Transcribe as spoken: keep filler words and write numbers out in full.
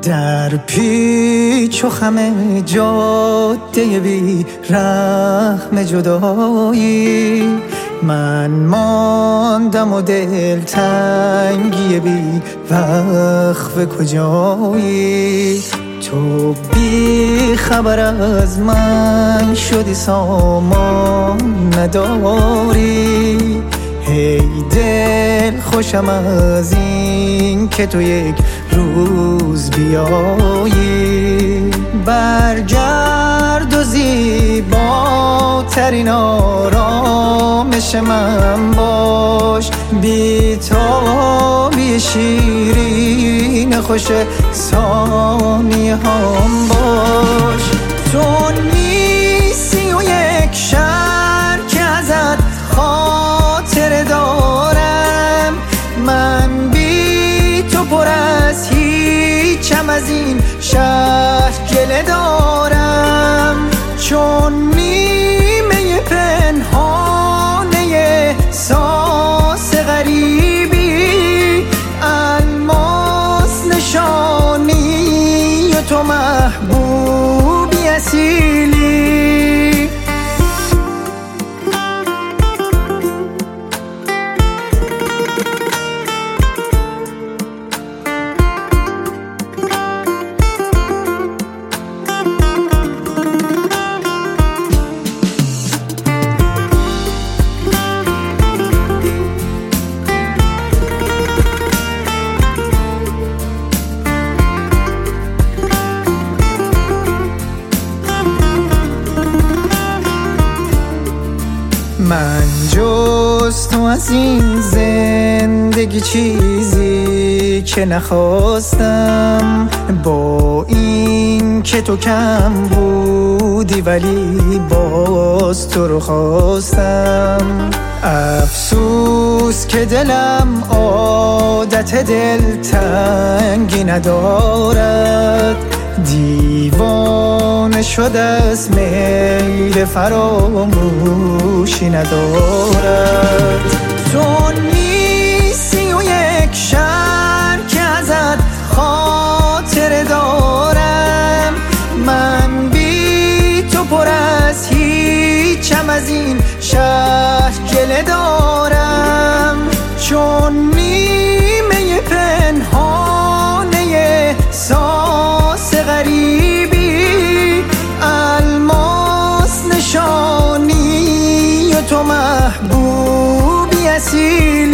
در پیچ و خم جاده بی رحم جدایی من ماندم و دل تنگی بی وقف کجایی. تو بی خبر از من شدی سامان نداری، هی دل خوشم از این که تو یک روز بیایی. برگرد و زیباترین آرامش من باش، بی تابی شیرین خوش ثانیه هم باش. تو نیستی و یک شهر که ازت خاطر دارم، من بی تو پر از هیچم از این شهر گله دارم. چون نیمه پنهانه احساس غریبی، الماس نشانی و تو محبوبی اصیلی. من جز تو از این زندگی چیزی که نخواستم، با این که تو کم بودی ولی باز تو رو خواستم. افسوس که دلم عادت دلتنگی ندارد، دیوانه شده از میل فراموشی ندارد. تو نیستی و یک شهر که ازت خاطر دارم، من بی تو پر از هیچم از این شهر گله دارم. چون نیمه پنهانه احساس غریبی، الماس نشانی و تو محبوبی اصیلی.